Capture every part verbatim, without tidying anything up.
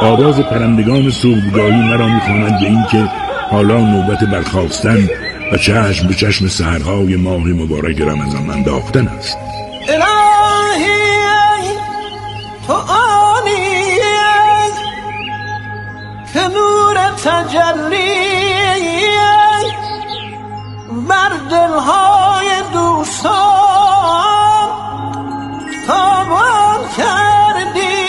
آواز پرندگان صبحگاهی مرا می‌خواند به این که حالا نوبت برخاستن و چشم به چشم سحرهای ماه مبارک رمضان انداختن است. الهی تو آنی که نور تجلی بر دلهای دوستان تابان کردی.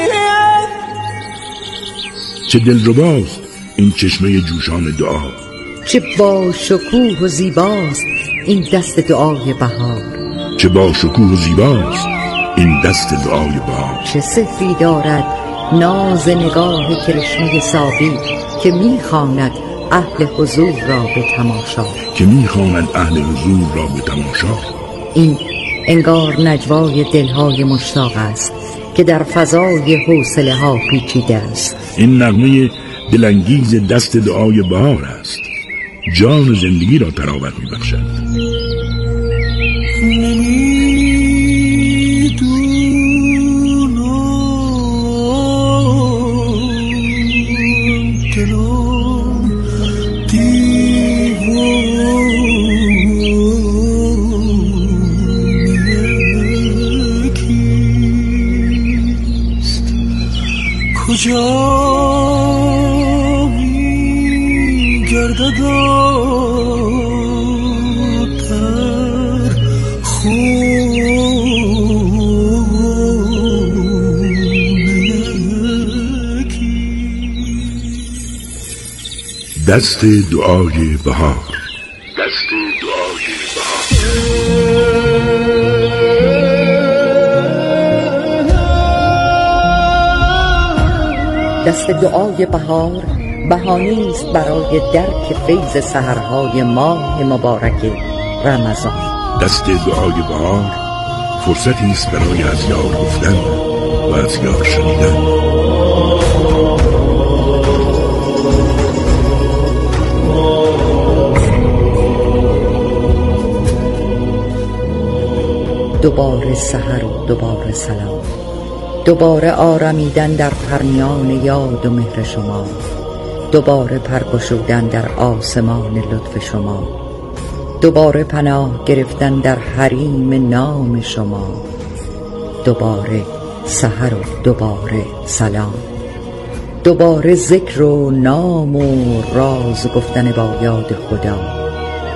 چه دلرباست این چشمه جوشان دعا، چه با شکوه و زیباست این دست دعای بهار، چه با شکوه و زیباست این دست دعای بهار. چه سحری دارد ناز نگاه کرشمه صافی که میخواند اهل حضور را به تماشا، که میخواند اهل حضور را به تماشا. این انگار نجوای دلهای مشتاق است که در فضای حوصله ها پیچیده است. این نغمه دلانگیز دست دعای بهار است، جان زندگی را تراوت میبخشد. کجا می گردد در خونه دست دعای بهار. دست دعای دست دعای بهار بهانه‌ای است برای درک فیض سحرهای ماه مبارک رمضان. دست دعای بهار فرصتی است برای از یار گفتن و از یار شنیدن. دوباره سحر و دوباره سلام، دوباره آرمیدن در پرنیان یاد و مهر شما، دوباره پرگشودن در آسمان لطف شما، دوباره پناه گرفتن در حریم نام شما، دوباره سحر و دوباره سلام، دوباره ذکر و نام و راز گفتن با یاد خدا.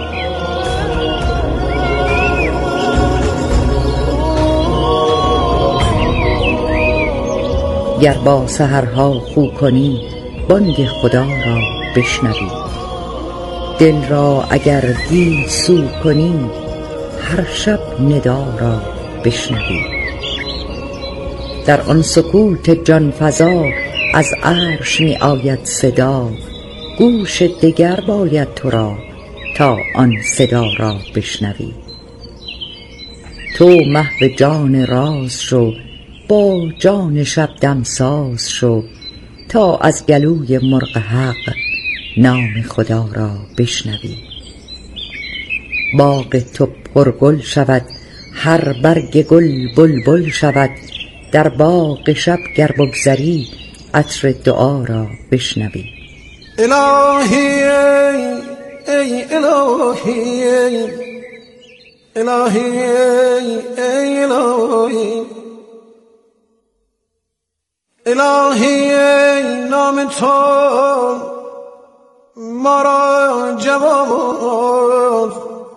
گر با سحرها خو کنی بانگ خدا را بشنوی، دل را اگر دی سو کنی هر شب ندا را بشنوی. در آن سکوت جان فزا از عرش می آید صدا، گوش دگر باید تو را تا آن صدا را بشنوی. تو محو جان راز شو، با جان شب دمساز شو تا از گلوی مرغ حق نام خدا را بشنوی. باغ تو پرگل شود، هر برگ گل بلبل شود، در باغ شب گر بگذری عطر دعا را بشنوی. الهی ای الهی الهی ای الهی الهی نام تو ما را جواب،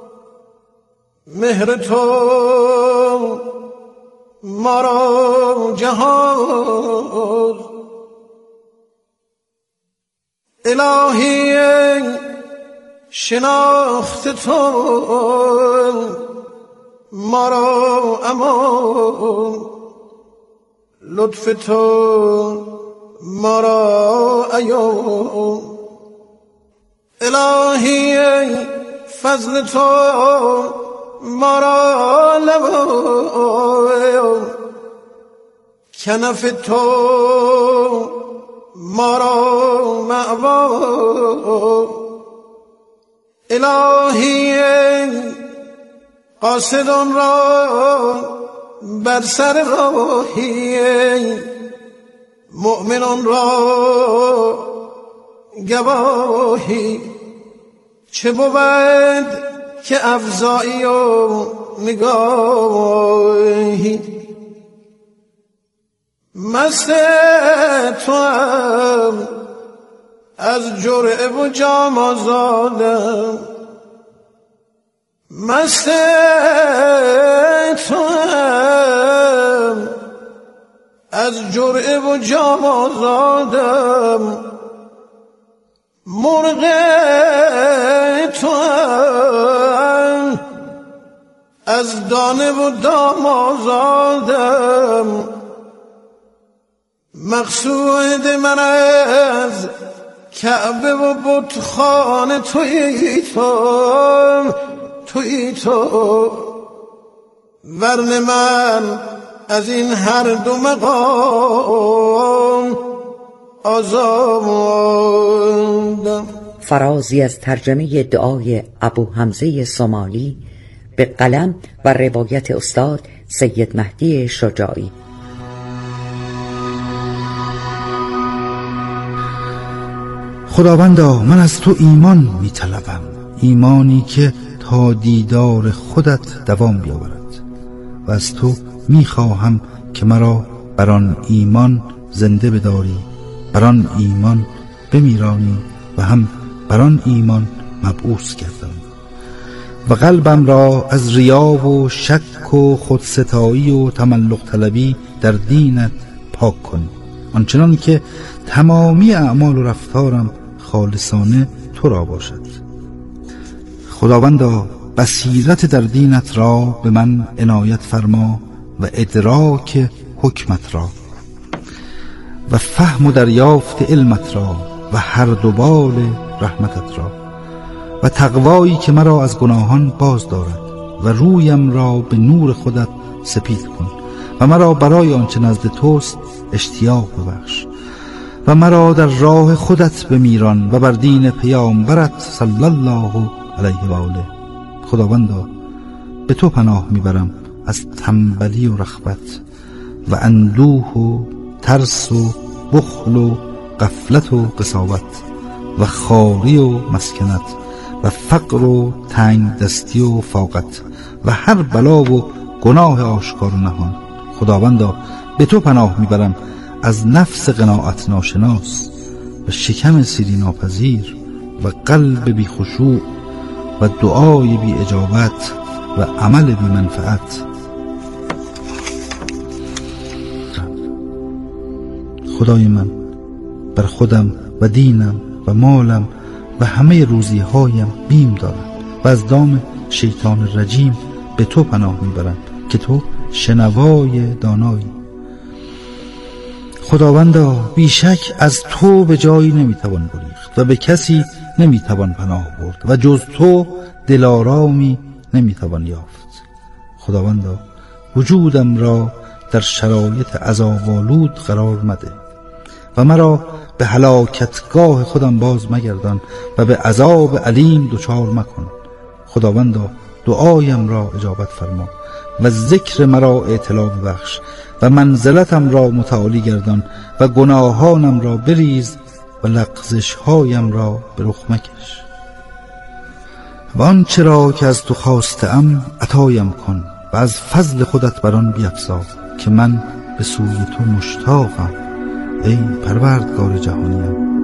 مهر تو ما را جهاد. الهی شناخت تو ما را امان، لطف تو ما را عیان. الهی فضل تو ما را لوان، کنف تو ما را مأوان. الهی قاصدان را بر سر راهی مؤمنان را گواهی چه بود که افزایی و نگاهی مست توام از جرعه و جام آزادم مست توام از جرعه و جام آزادم مرغ توام از دانه و دام آزادم مقصود من از کعبه و بتخانه تویی تو تویی تو ورن من از این هر دو مقام آزادم. فرازی از ترجمه دعای ابو حمزه صومالی به قلم و روایت استاد سید مهدی شجاعی. خداوندا من از تو ایمان می طلبم، ایمانی که تا دیدار خودت دوام بیاورد و از تو می خواهم که مرا بر آن ایمان زنده بداری، بر آن ایمان بمیرانی و هم بر آن ایمان مبعوث گردانی و قلبم را از ریا و شک و خودستایی و تملق طلبی در دینت پاک کن، آنچنان که تمامی اعمال و رفتارم خالصانه تو را باشد. خداوندا بصیرت در دینت را به من عنایت فرما و ادراک حکمت را و فهم و دریافت علمت را و هر دو بال رحمتت را و تقوایی که مرا از گناهان باز دارد و رویم را به نور خودت سپید کن و مرا برای آنچه نزد توست اشتیاق ببخش و مرا در راه خودت بمیران و بر دین پیامبرت صلی الله علیه و آله. خداوندا به تو پناه میبرم از تنبلی و رغبت و اندوه و ترس و بخل و غفلت و قساوت و خواری و مسکنت و فقر و تنگ دستی و فاقت و هر بلا و گناه آشکار و نهان. خداوندا به تو پناه میبرم از نفس قناعت ناشناس و شکم سیری ناپذیر و قلب بی خشوع و دعای بی اجابت و عمل بی منفعت. خدای من بر خودم و دینم و مالم و همه روزی هایم بیم دارم و از دام شیطان رجیم به تو پناه میبرم که تو شنوای دانایی. خداوندا بیشک از تو به جایی نمیتوان گریخت و به کسی نمیتوان پناه برد و جز تو دلارامی نمیتوان یافت. خداوندا وجودم را در شرایط عذاب‌آلود قرار مده و مرا به هلاکتگاه خودم باز مگردان و به عذاب علیم دچار مکن. خداوندا دعایم را اجابت فرما و ذکر مرا اطلاع ببخش و منزلتم را متعالی گردان و گناهانم را بریز و لغزش‌هایم را به رخ مکش و آنچه را که از تو خواستم عطایم کن و از فضل خودت بر آن بیفزا که من به سوی تو مشتاقم ای پروردگار جهانیم.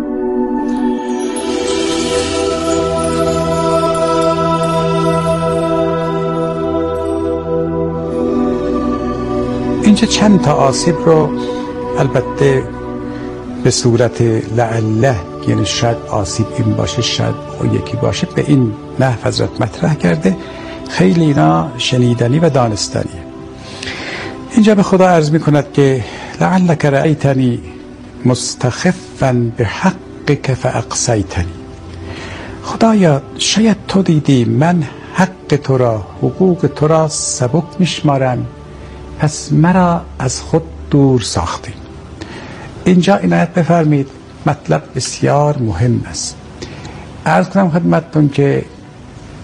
اینجا چند تا آسیب رو البته به صورت لعله، یعنی شاید آسیب این باشه شاید او یکی باشه، به این نحو حضرت مطرح کرده. خیلی اینا شنیدنی و دانستنیه. اینجا به خدا عرض می کند که لعلک رأیتنی مستخفا به حقک فاقصیتنی. خدایا شاید تو دیدی من حق تو را، حقوق تو را سبک میشمارم، پس مرا از خود دور ساختی. اینجا عنایت بفرمید، مطلب بسیار مهم است. عرض کنم خدمتتون که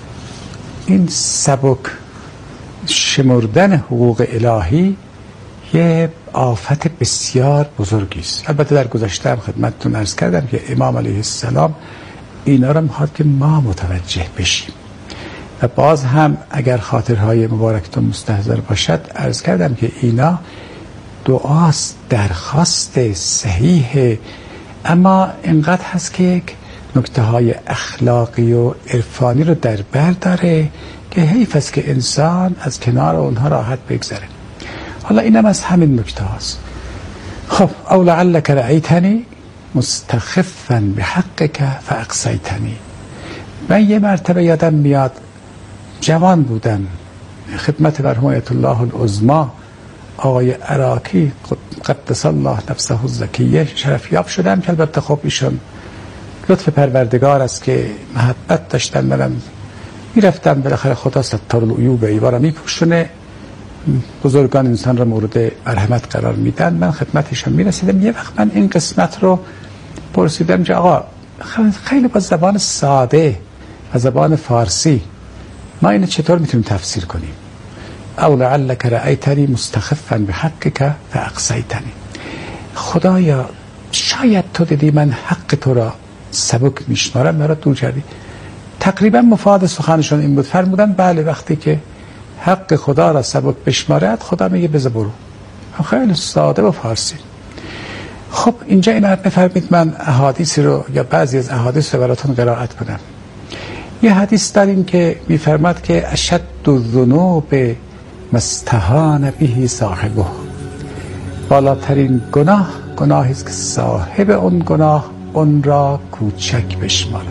این سبک شمردن حقوق الهی یه آفت بسیار بزرگی است. البته در گذشته هم خدمتتون عرض کردم که امام علیه السلام اینا را میخواد که ما متوجه بشیم و باز هم اگر خاطرهای مبارکتون مستحضر باشد عرض کردم که اینا دعاست، درخواست صحیح، اما اینقدر هست که یک نکته های اخلاقی و عرفانی رو در بر داره که حیف است که انسان از کنار اونها راحت بگذره. حالا اینم از همین نکته هاست. خب او لعلک رأیتنی مستخفا بحقک فاقصیتنی. من یه مرتبه یادم میاد جوان بودم خدمت مرحوم آیت الله العظما آقای عراقی قدس الله نفسه الزکیه شرفیاب شدم که البته خب ایشون لطف پروردگار است که محبت داشتن، منم میرفتم بالاخره خدا ستار العیوب ایوارا میپوشونه، بزرگان انسان را مورد مرحمت قرار میدن، من خدمتشون میرسیدم. یه وقت من این قسمت رو پرسیدم که آقا خیلی با زبان ساده و زبان فارسی ما اینو چطور میتونیم تفسیر کنیم؟ او لعلک رأیتنی مستخفا بحقک فاقصیتنی. خدایا شاید تو دیدی من حق تو را سبک میشمارم، مرا دور کردی. تقریبا مفاد سخنشون این بود، فرمودن بله وقتی که حق خدا را سبک بشمارد خدا میگه بذار برو. خیلی ساده و فارسی. خب اینجا این حد بفرمید من احادیثی رو یا بعضی از احادیث رو براتون قرائت کنم. یه حدیث داریم که میفرماد که اشد الذنوب مستهان به صاحبه. بالاترین گناه گناهی است که صاحب اون گناه اون را کوچک بشمارد.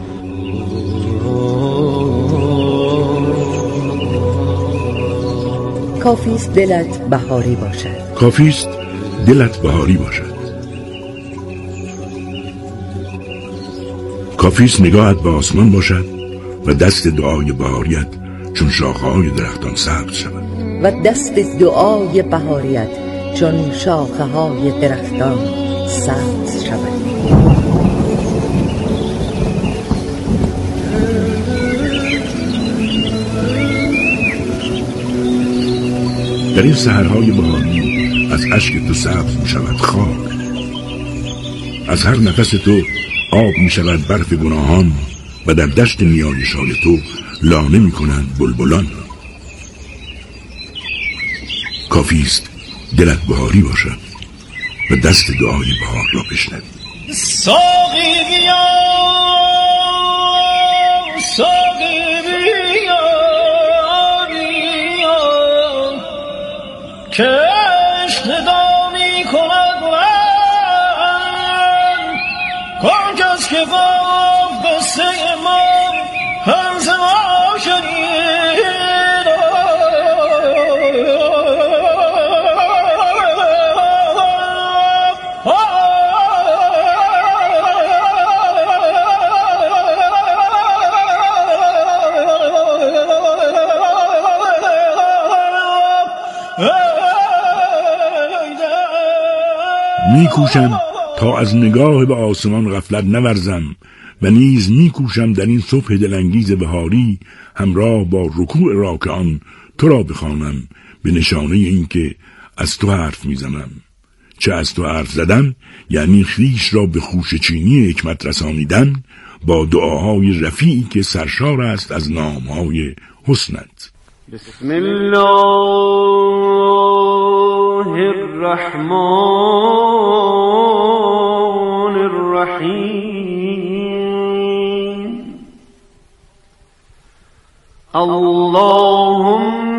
کافیست دلت بهاری باشد. کافیست دلت بهاری باشد. کافیست نگاهت به آسمان باشد و دست دعای بهاریت چون شاخه های درختان سبز شود. و دست دعای بهاریت چون شاخه های درختان سبز شود. در این سحرهای بهاری از اشک تو سبز می شود خاک، از هر نفس تو آب می شود برف گناهان و در دشت نیایش‌های تو لانه می کنند بلبلان. کافیست دلت بهاری باشد و دست دعای بهار را بشنوی. ساقی بیا ساقی بیا بیا که عشق ندا می کند من کن کس که با قصه ما همز ما شنید. میکوشم تا از نگاه به آسمان غفلت نورزم و نیز میکوشم در این صبح دلانگیز بهاری همراه با رکوع راکعان تو را بخوانم به نشانه این که از تو حرف میزنم. چه از تو حرف زدن یعنی خویش را به خوشه چینی حکمت رسانیدن با دعاهای رفیعی که سرشار است از نامهای حسنت. بسم الله الرحمن الرحیم. اللهم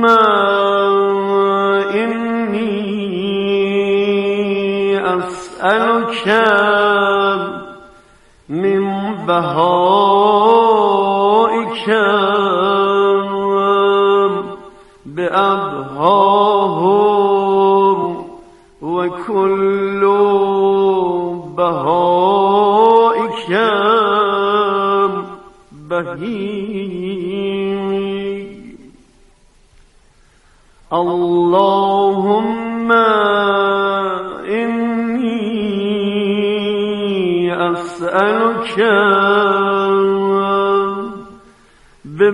انی اسألک من بهائک بأبهاهم و کل بهائک بهیم. اللهم انی اسألک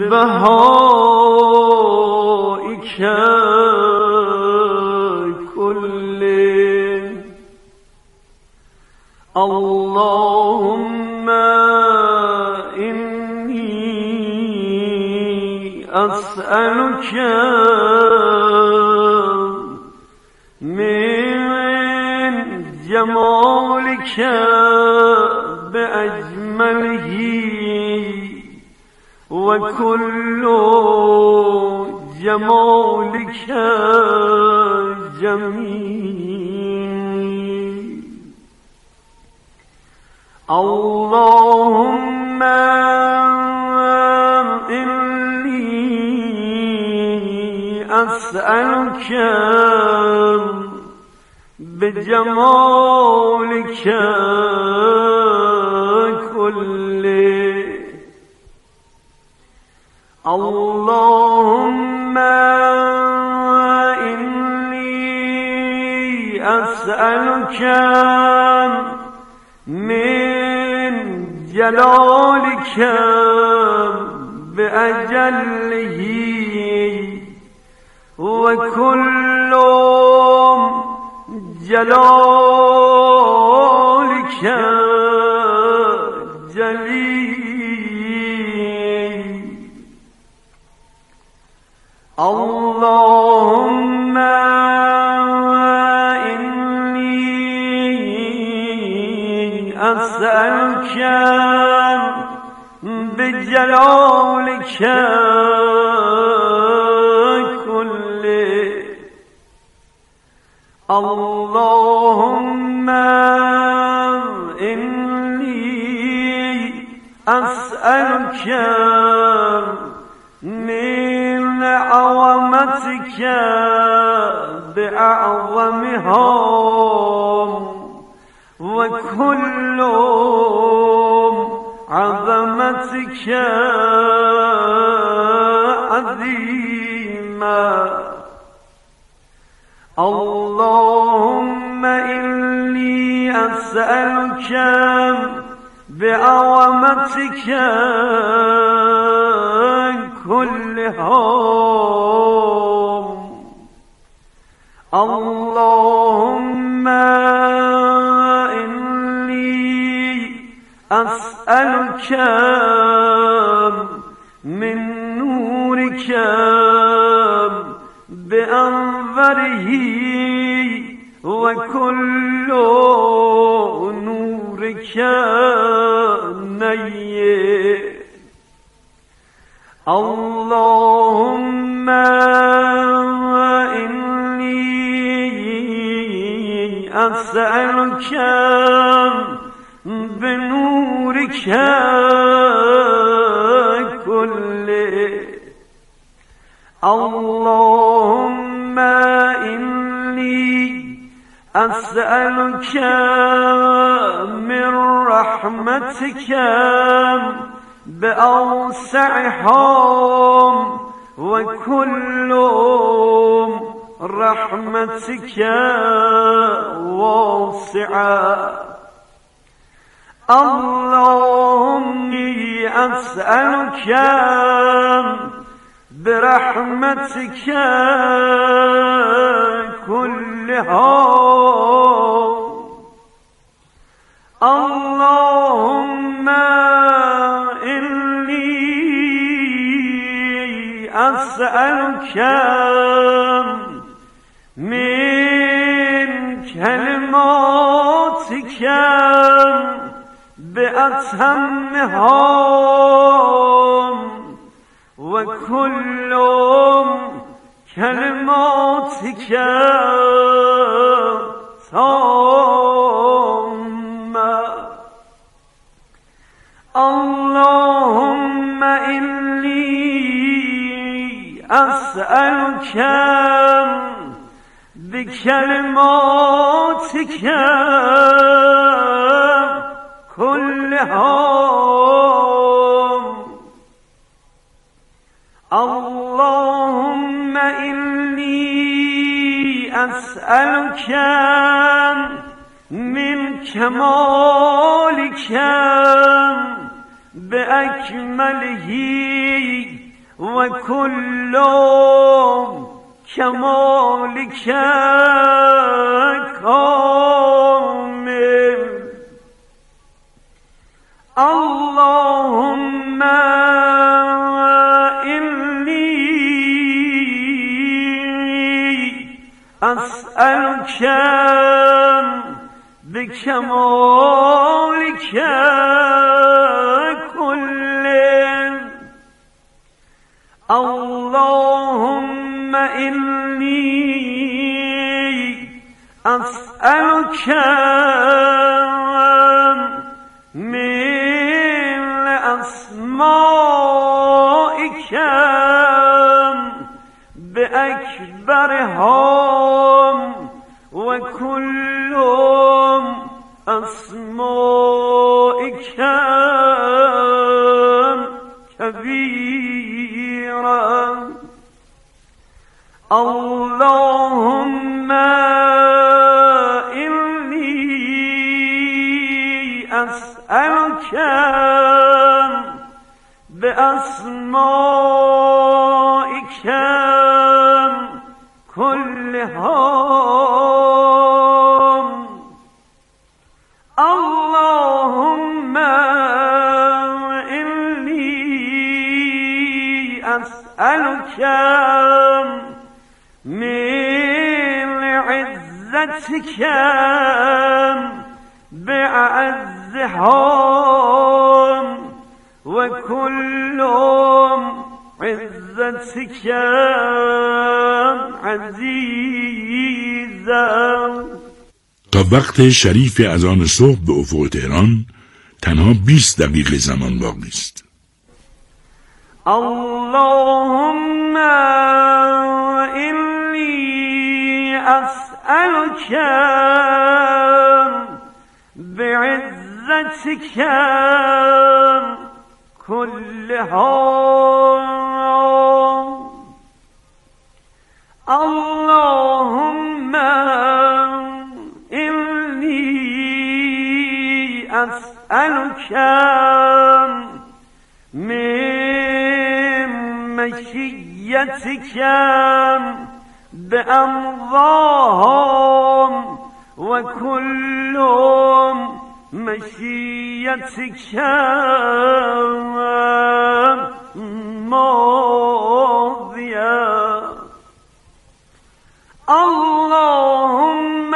ببهائک کل كله اللهم إني أسألك من جمالك بأجمله وكل جمالك جميل اللهم إني أسألك بجمالك كله اللهم إني أسألك من جلالك بأجله وكل جلالك جليل اللهم إني أسألك بجلالك كله اللهم إني أسألك من عظمتك بأعظمها وكل عظمتك عظيمة اللهم إني أسألك بعظمتك كلها اللهم إني أسألك من نورك بأنظره وكل نورك نير اللهم إني أسألك بنورك كله اللهم إني أسألك من رحمتك بأوسعها وكل رحمتك واسعة اللهم أسألك برحمتك كلها اللهم إني أسألك من كلماتك بأتمها وكل كلماتك تامة اللهم إني أسألك بكلماتك كلها اللهم إني أسألك من كمالك بأكمله وكل كمالك بكمالك كل اللهم إني أسألك من أسمائك بأكبرهم وكل أسمائك كبيرا اللهم إني أسألك بأسمائك كلهم اللهم إني أسألك من عزتك بأعزهم وكل عزتك عزیزا. تا وقت شریف اذان صبح به افق تهران تنها بیست دقیقه زمان باقی است. اللهم إني أسألك بعزتك كلها اللهم إني أسألك من مشيتك بأمضاهم وكل مشيتك ماضية اللهم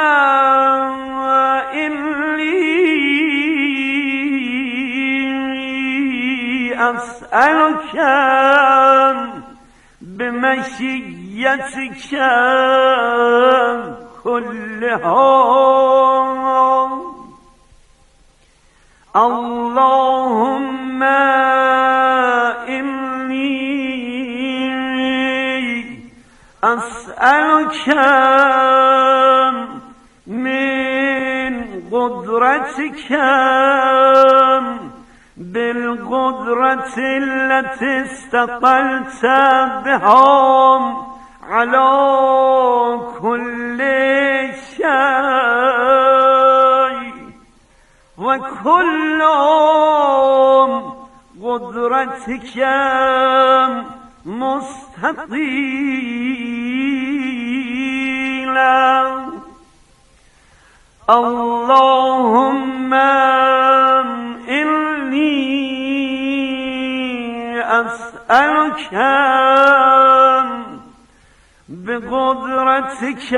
إني أسألك بمشيتك كلها اللهم إني أسألك من قدرتك بالقدرة التي استطلت بهم على كل شيء وكل قدرتك مستطيلا اللهم إني أسألك بقدرتك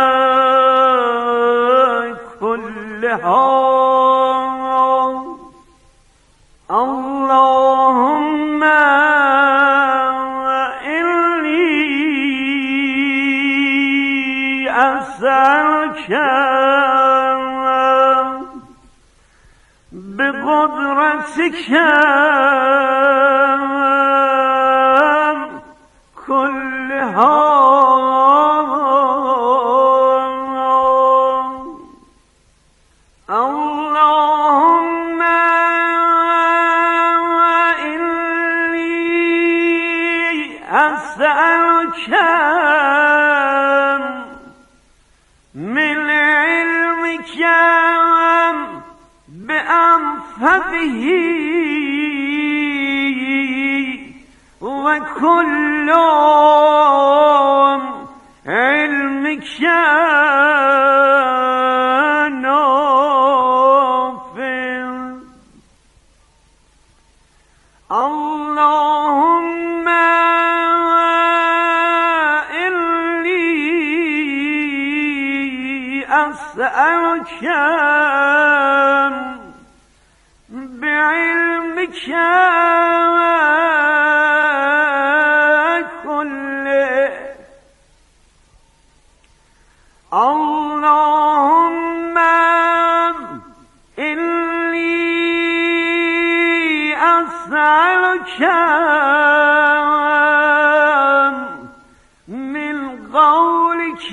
كلها اللهم إني أسألك بقدرتك كلها اللهم إني أسألك من علمك بأنفذه وكل علمك نافع اللهم إني أسألك بعلمك كله اللهم إني أسألك من قولك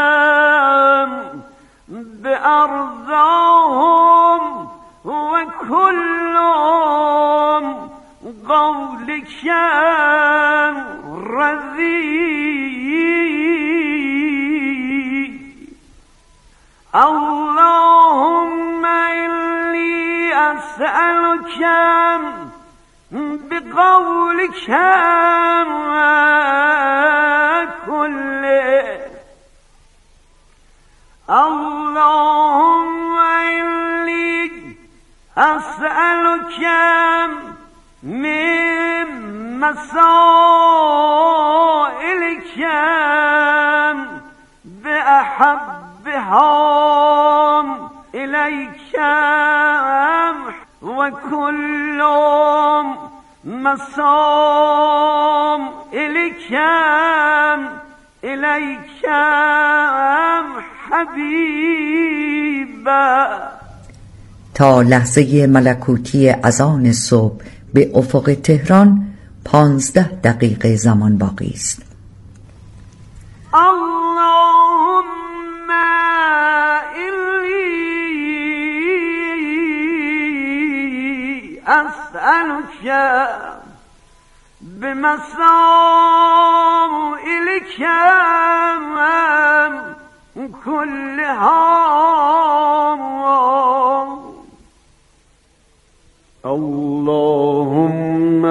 بأرضاهم وكل قولك رضي اللهم إني أسألك بقولك كله اللهم إني أسألك من مسائلك بأحبها إليك وكل مسائلك إليك حبیبا. تا لحظه ملکوتی اذان صبح به افق تهران پانزده دقیقه زمان باقی است. اللهم إني أسألك بمسائلك كلها اللهم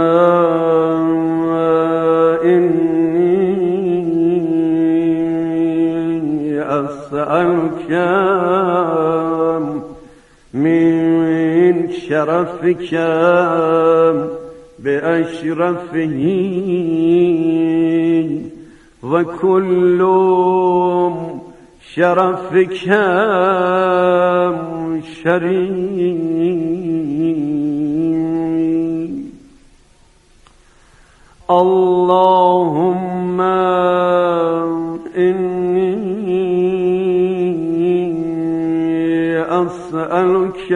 إني أسألك من شرفك بأشرفه وكل شرفك شريك اللهم إني أسألك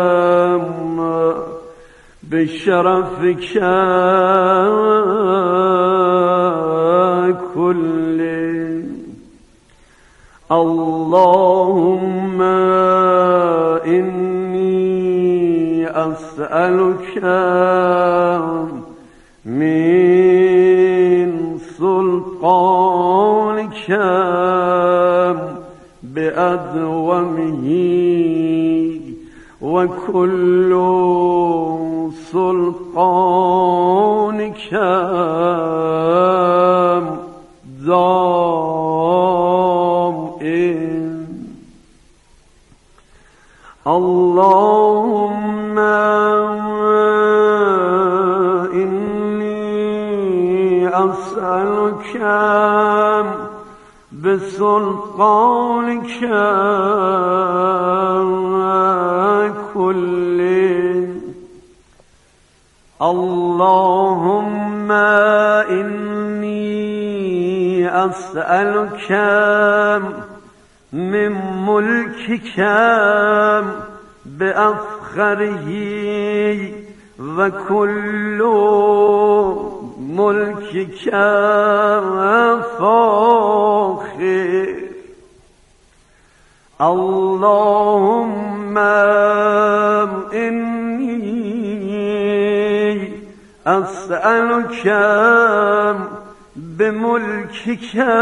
بشرفك كله اللهم إني أسألك من سلطانك بأدومه وكل سلطانك دائم اللهم إني أسألك بسلطانك كله اللهم إني أسألك من ملكك بأفخره وكل ملكك فاخر اللهم إني أسألك بملكك